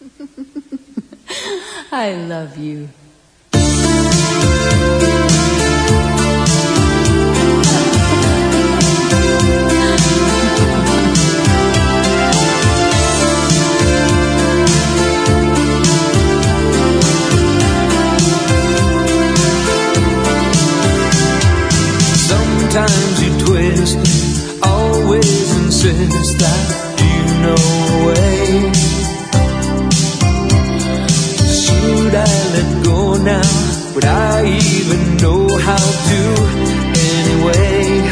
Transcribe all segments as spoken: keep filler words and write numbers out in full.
I love you. Sometimes you twist me, always insist that you know a way. Should I let go now? Would I even know how to anyway?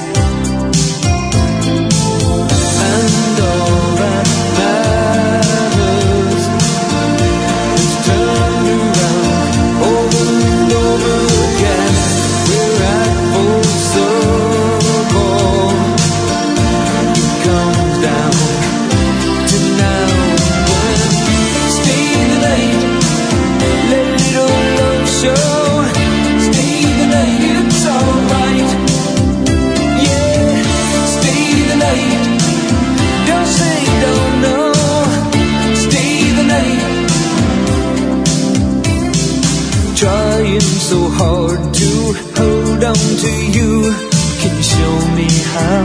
And all that matters is turned around over and over again. We're at full circle. It comes down to now and then. Stay the night, let it all show. Stay the night, it's alright. Yeah, stay the night. Don't say don't know. Stay the night. Trying so hard to hold on to you. Can you show me how?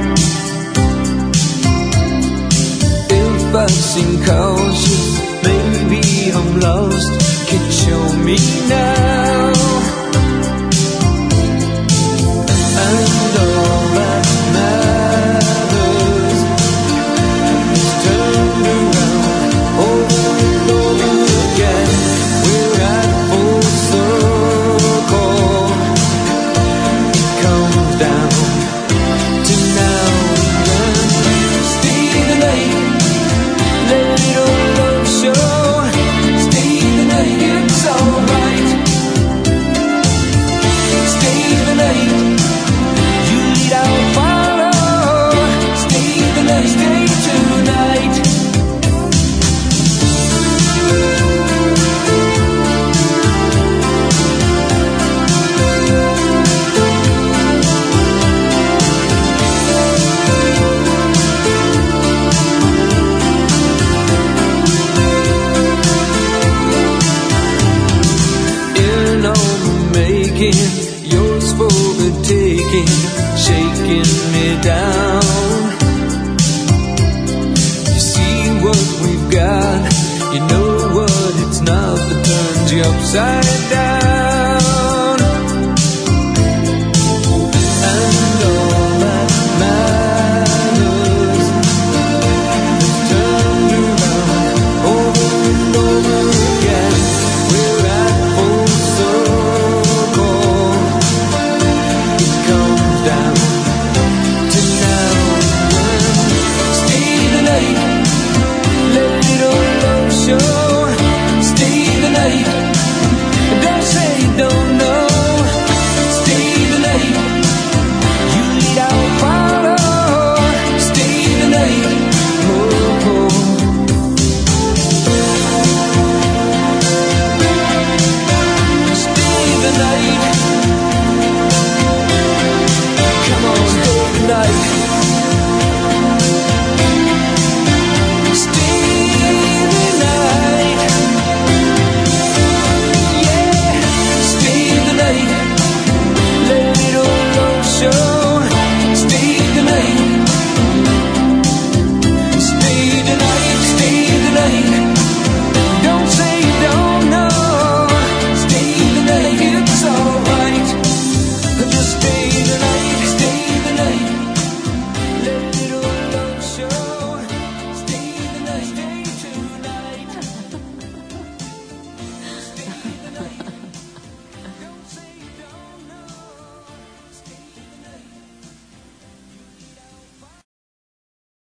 If I seem cautious, maybe I'm lost. Can you show me now? And all that matters is turned around over and over again. We're at full circle. It comes down to now and then. Stay the night, let it all show. Stay the night, it's alright. Stay the night, you lead, I'll follow. Stay the night, stay tonight. In all the making, yours for the taking, shaking me down. You see what we've got, you know what it's not that turns you upside down.